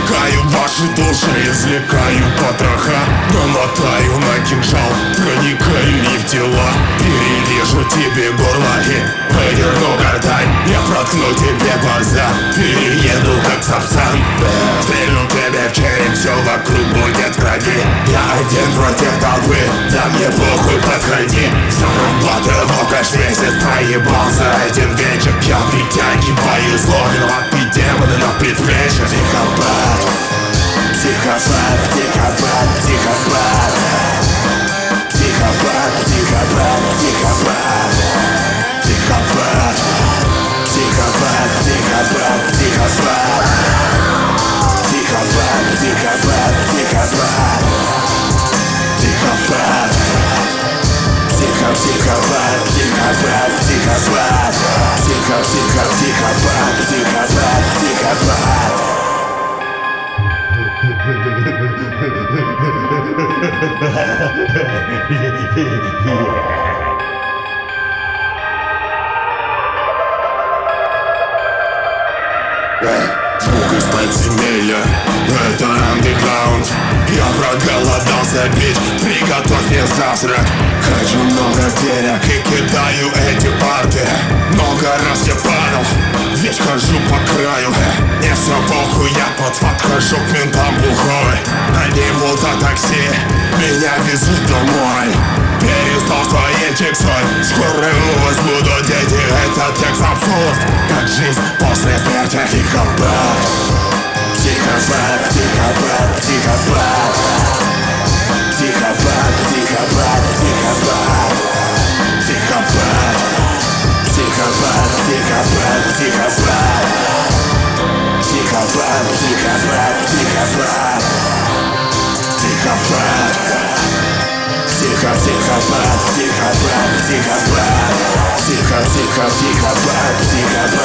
Проникаю в ваши души, извлекаю потроха, намотаю на кинжал, проникаю и в тела. Перережу тебе горло и выдерну гортань. Я проткну тебе глаза, перееду как сапсан. Стрельну тебе в череп, все вокруг будет крови. Я один против толпы, да мне похуй, подходи. Зарабатывал кэш месяц, проебал за один вечер. Я притягиваю злобин, отпить демона на предплечье. Психопат, психопат, психопат, психопат. Психопат, психопат, психопат. Психопат, психопат, психопат, психопат. Психопат, психопат, психопат. Психопат, психопат, психопат, психопат. Психопат, психопат, психопат. Звук из подземелья, это андеграунд. Я проголодался бить, приготовь мне завтрак. Хочу много денег и кидаю эти парты. Много раз я падал, ведь хожу по краю. Мне все похуй, я подхожу к ментам бухой. Они будут такси, меня везут домой. Перестал своей текстом, скоро у вас будут дети. Этот текст абсурд, как жизнь после смерти. Психопат, психопат, психопат, психопат. Психопат, психопат, психопат. Психопат, психопат, психопат, психопат. Психопат, психопат, психопат. Психопат. Психопат, психопат, психопат. Психопат, психопат, психопат.